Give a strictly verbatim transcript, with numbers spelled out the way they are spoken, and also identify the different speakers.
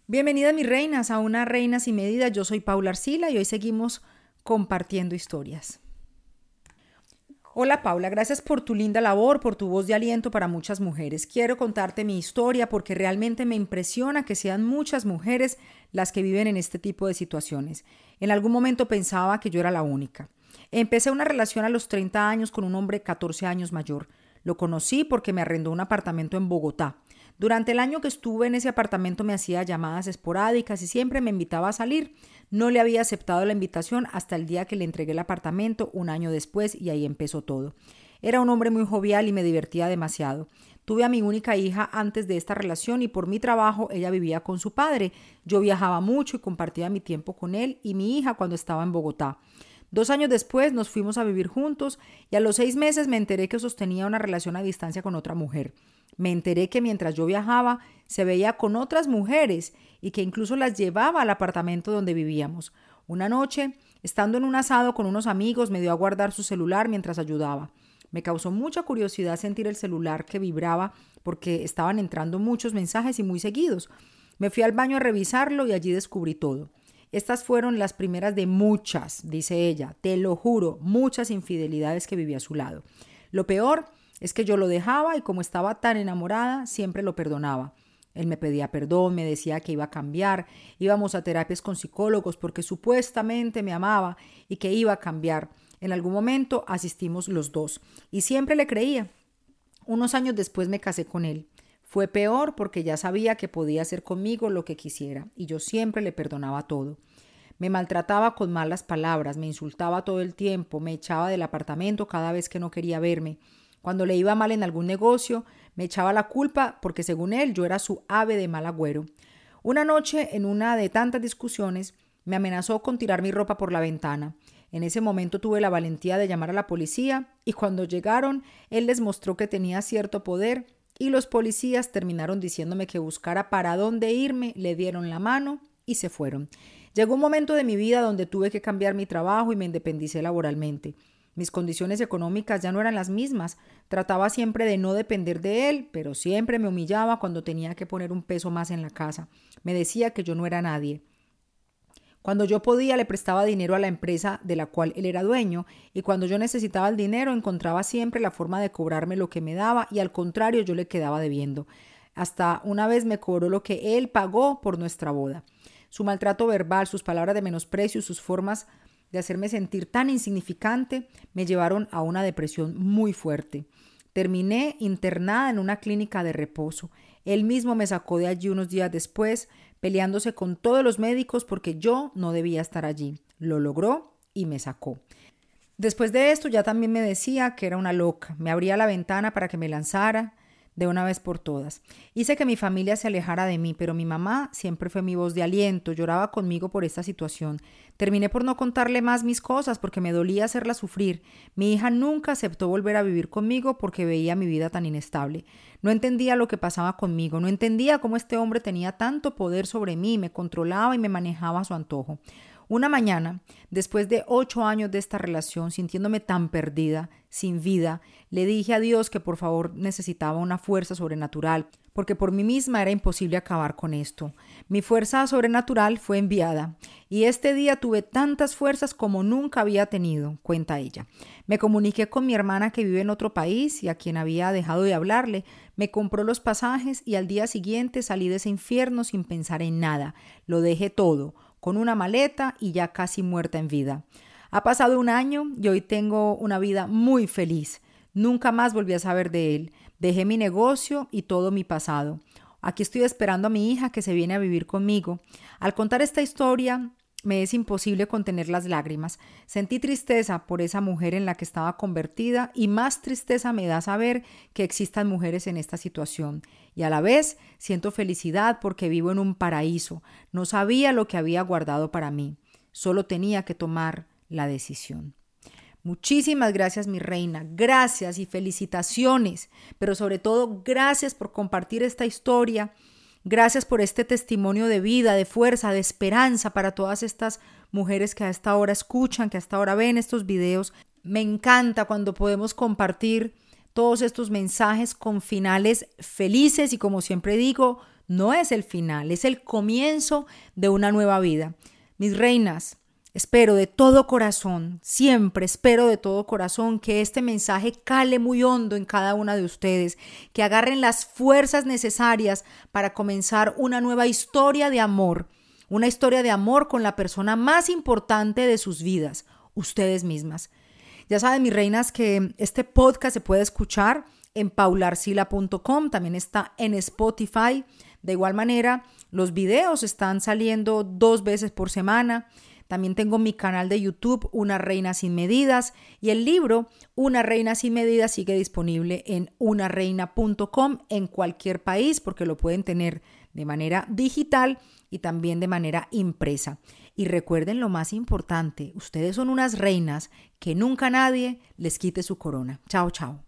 Speaker 1: Bienvenidas mis reinas a una Reina sin medida. Yo soy Paula Arcila y hoy seguimos compartiendo historias. Hola Paula, gracias por tu linda labor, por tu voz de aliento para muchas mujeres. Quiero contarte mi historia porque realmente me impresiona que sean muchas mujeres las que viven en este tipo de situaciones. En algún momento pensaba que yo era la única. Empecé una relación a los treinta años con un hombre catorce años mayor. Lo conocí porque me arrendó un apartamento en Bogotá. Durante el año que estuve en ese apartamento me hacía llamadas esporádicas y siempre me invitaba a salir. No le había aceptado la invitación hasta el día que le entregué el apartamento un año después y ahí empezó todo. Era un hombre muy jovial y me divertía demasiado. Tuve a mi única hija antes de esta relación y por mi trabajo ella vivía con su padre. Yo viajaba mucho y compartía mi tiempo con él y mi hija cuando estaba en Bogotá. Dos años después nos fuimos a vivir juntos y a los seis meses me enteré que sostenía una relación a distancia con otra mujer. Me enteré que mientras yo viajaba se veía con otras mujeres y que incluso las llevaba al apartamento donde vivíamos. Una noche, estando en un asado con unos amigos, me dio a guardar su celular mientras ayudaba. Me causó mucha curiosidad sentir el celular que vibraba porque estaban entrando muchos mensajes y muy seguidos. Me fui al baño a revisarlo y allí descubrí todo. Estas fueron las primeras de muchas, dice ella, te lo juro, muchas infidelidades que viví a su lado. Lo peor es que yo lo dejaba y como estaba tan enamorada, siempre lo perdonaba. Él me pedía perdón, me decía que iba a cambiar, íbamos a terapias con psicólogos porque supuestamente me amaba y que iba a cambiar. En algún momento asistimos los dos y siempre le creía. Unos años después me casé con él. Fue peor porque ya sabía que podía hacer conmigo lo que quisiera y yo siempre le perdonaba todo. Me maltrataba con malas palabras, me insultaba todo el tiempo, me echaba del apartamento cada vez que no quería verme. Cuando le iba mal en algún negocio, me echaba la culpa porque según él yo era su ave de mal agüero. Una noche, en una de tantas discusiones, me amenazó con tirar mi ropa por la ventana. En ese momento tuve la valentía de llamar a la policía y cuando llegaron, él les mostró que tenía cierto poder y los policías terminaron diciéndome que buscara para dónde irme, le dieron la mano y se fueron. Llegó un momento de mi vida donde tuve que cambiar mi trabajo y me independicé laboralmente. Mis condiciones económicas ya no eran las mismas. Trataba siempre de no depender de él, pero siempre me humillaba cuando tenía que poner un peso más en la casa. Me decía que yo no era nadie. Cuando yo podía, le prestaba dinero a la empresa de la cual él era dueño y cuando yo necesitaba el dinero, encontraba siempre la forma de cobrarme lo que me daba y al contrario, yo le quedaba debiendo. Hasta una vez me cobró lo que él pagó por nuestra boda. Su maltrato verbal, sus palabras de menosprecio, sus formas de hacerme sentir tan insignificante me llevaron a una depresión muy fuerte. Terminé internada en una clínica de reposo. Él mismo me sacó de allí unos días después, peleándose con todos los médicos porque yo no debía estar allí. Lo logró y me sacó. Después de esto ya también me decía que era una loca. Me abría la ventana para que me lanzara de una vez por todas. Hice que mi familia se alejara de mí, pero mi mamá siempre fue mi voz de aliento, lloraba conmigo por esta situación. Terminé por no contarle más mis cosas porque me dolía hacerla sufrir. Mi hija nunca aceptó volver a vivir conmigo porque veía mi vida tan inestable. No entendía lo que pasaba conmigo, no entendía cómo este hombre tenía tanto poder sobre mí, me controlaba y me manejaba a su antojo. Una mañana, después de ocho años de esta relación, sintiéndome tan perdida, sin vida, le dije a Dios que por favor necesitaba una fuerza sobrenatural, porque por mí misma era imposible acabar con esto. Mi fuerza sobrenatural fue enviada, y este día tuve tantas fuerzas como nunca había tenido, cuenta ella. Me comuniqué con mi hermana que vive en otro país y a quien había dejado de hablarle. Me compró los pasajes y al día siguiente salí de ese infierno sin pensar en nada. Lo dejé todo, con una maleta y ya casi muerta en vida. Ha pasado un año y hoy tengo una vida muy feliz. Nunca más volví a saber de él. Dejé mi negocio y todo mi pasado. Aquí estoy esperando a mi hija que se viene a vivir conmigo. Al contar esta historia, me es imposible contener las lágrimas. Sentí tristeza por esa mujer en la que estaba convertida y más tristeza me da saber que existan mujeres en esta situación. Y a la vez siento felicidad porque vivo en un paraíso. No sabía lo que había guardado para mí. Solo tenía que tomar la decisión. Muchísimas gracias, mi reina. Gracias y felicitaciones. Pero sobre todo, gracias por compartir esta historia. Gracias por este testimonio de vida, de fuerza, de esperanza para todas estas mujeres que a esta hora escuchan, que a esta hora ven estos videos. Me encanta cuando podemos compartir todos estos mensajes con finales felices y, como siempre digo, no es el final, es el comienzo de una nueva vida. Mis reinas, espero de todo corazón, siempre espero de todo corazón que este mensaje cale muy hondo en cada una de ustedes, que agarren las fuerzas necesarias para comenzar una nueva historia de amor, una historia de amor con la persona más importante de sus vidas, ustedes mismas. Ya saben, mis reinas, que este podcast se puede escuchar en paularcila punto com, también está en Spotify. De igual manera, los videos están saliendo dos veces por semana. También tengo mi canal de YouTube, Una Reina Sin Medidas, y el libro Una Reina Sin Medidas sigue disponible en una reina punto com en cualquier país, porque lo pueden tener de manera digital y también de manera impresa. Y recuerden lo más importante, ustedes son unas reinas, que nunca nadie les quite su corona. Chao, chao.